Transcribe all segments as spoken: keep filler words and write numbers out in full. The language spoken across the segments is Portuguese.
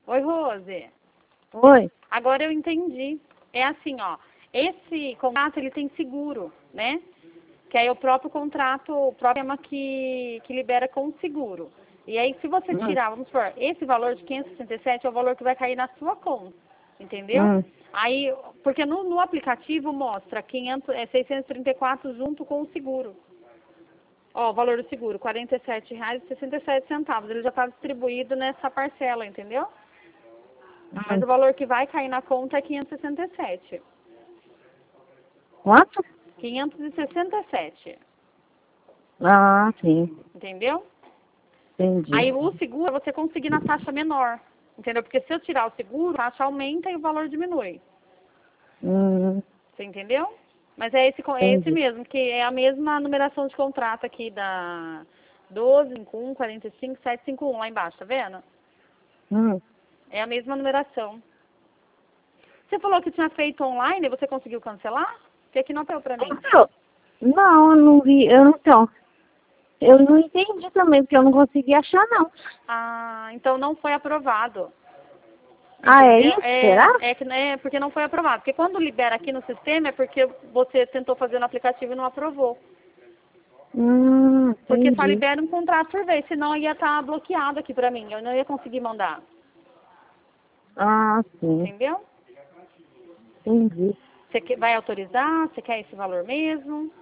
Oi, Rose. Oi. Agora eu entendi. É assim, ó. Esse contrato, ele tem seguro, né? Que aí é o próprio contrato, o próprio tema que, que libera com o seguro. E aí, se você Hum. tirar, vamos supor, esse valor de quinhentos e sessenta e sete é o valor que vai cair na sua conta. Entendeu? Hum. Aí, porque no, no aplicativo mostra quinhentos, é, seiscentos e trinta e quatro junto com o seguro. Ó, o valor do seguro, quarenta e sete reais e sessenta e sete centavos. Ele já está distribuído nessa parcela, entendeu? Mas Hum. o valor que vai cair na conta é quinhentos e sessenta e sete. Quanto? quinhentos e sessenta e sete. Ah, sim. Entendeu? Entendi. Aí o seguro é você conseguir na taxa menor. Entendeu? Porque se eu tirar o seguro, a taxa aumenta e o valor diminui. Hum. Você entendeu? Mas é esse, é esse Entendi. mesmo, que é a mesma numeração de contrato aqui da doze, cinquenta e um, quarenta e cinco, setecentos e cinquenta e um lá embaixo, tá vendo? Hum. É a mesma numeração. Você falou que tinha feito online, você conseguiu cancelar? Porque aqui não deu pra mim. Então, não, eu não vi. Eu não, então, eu não entendi também, porque eu não consegui achar, não. Ah, então não foi aprovado. Ah, é Entendeu? isso? É, Será? é que é porque não foi aprovado. Porque quando libera aqui no sistema é porque você tentou fazer no aplicativo e não aprovou. Hum, Porque só entendi. libera um contrato por vez, senão ia estar bloqueado aqui pra mim. Eu não ia conseguir mandar. Ah, sim. Entendeu? Entendi. Você quer, vai autorizar? Você quer esse valor mesmo?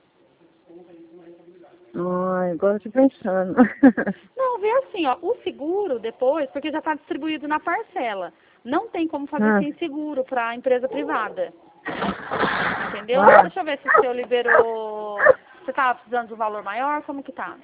Ai, agora eu tô pensando. Não, vê assim, ó, o seguro depois, porque já está distribuído na parcela. Não tem como fazer Ah. sem seguro para empresa privada. Entendeu? Ah. Deixa eu ver se o seu liberou. Você estava precisando de um valor maior? Como que tá?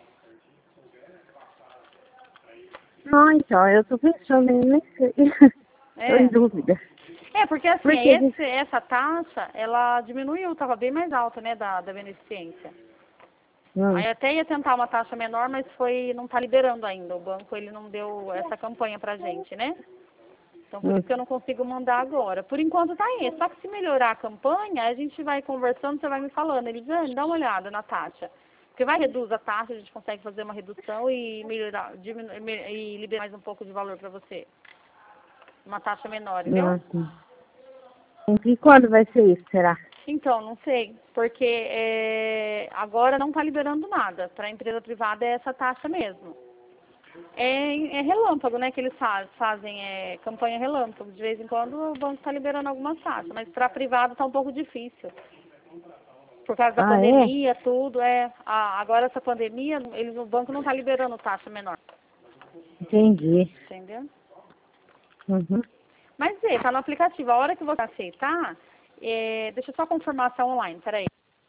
Não, então, eu tô pensando, eu nem sei. Tô em É. dúvida. É, porque assim, Porque esse, essa taxa, ela diminuiu, estava bem mais alta, né, da, da beneficência. hum. Aí até ia tentar uma taxa menor, mas foi, não está liberando ainda. O banco, ele não deu essa campanha pra gente, né? Então, por Hum. isso que eu não consigo mandar agora. Por enquanto tá aí. Só que se melhorar a campanha, a gente vai conversando, você vai me falando. Ele diz, dá uma olhada na taxa. Porque vai reduz a taxa, a gente consegue fazer uma redução e melhorar, diminuir, e liberar mais um pouco de valor para você. Uma taxa menor, entendeu? Ah, sim. E quando vai ser isso, será? Então, não sei. Porque é, agora não está liberando nada. Para a empresa privada é essa taxa mesmo. É, é relâmpago, né, que eles faz, fazem, é, campanha relâmpago. De vez em quando o banco está liberando algumas taxas, mas para privado está um pouco difícil. Por causa da Ah, é? pandemia, tudo, é. Ah, agora essa pandemia, eles, o banco não está liberando taxa menor. Entendi. Entendeu? Uhum. Mas vê, tá no aplicativo. A hora que você aceitar, é, deixa eu só confirmar se é online, peraí.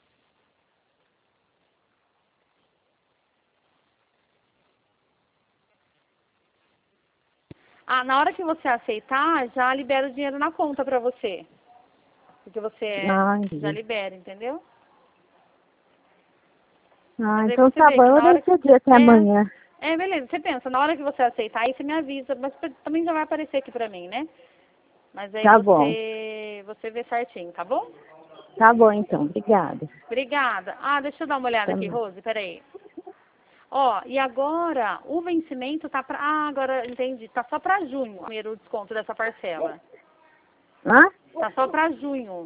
Ah, na hora que você aceitar, já libera o dinheiro na conta pra você. Porque você é, Ah, já entendi. libera, entendeu? Ah, Mas aí então você tá vê bom, que eu na hora que... decidi até É, amanhã. é, beleza. Você pensa, na hora que você aceitar, aí você me avisa. Mas também já vai aparecer aqui pra mim, né? Mas aí Tá bom. você, você vê certinho, tá bom? Tá bom, então. Obrigada. Obrigada. Ah, deixa eu dar uma olhada Até aqui, mais. Rose, peraí. Ó, e agora, o vencimento tá pra... Ah, agora entendi. Tá só pra junho, o primeiro desconto dessa parcela. Hã? Tá só pra junho.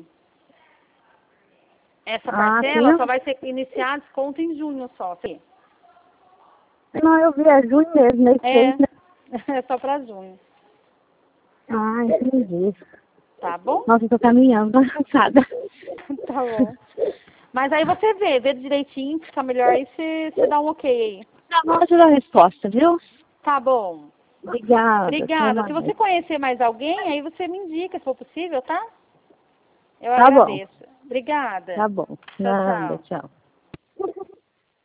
Essa Ah, parcela só sim. vai ser iniciar desconto em junho só. Sim. Não, eu viajo mesmo, mês seis, É, né? é só pra junho. Ah, entendi. Tá bom? Nossa, eu tô caminhando, tô cansada. Tá bom. Mas aí você vê, vê direitinho, fica melhor aí, você, você dá um ok aí. Tá bom, eu te dou a resposta, viu? Tá bom. Obrigada, até Obrigada. Se mais. você conhecer mais alguém, aí você me indica, se for possível, tá? Eu Tá bom, agradeço. Obrigada. tá bom. Tchau, Nada, tchau. tchau.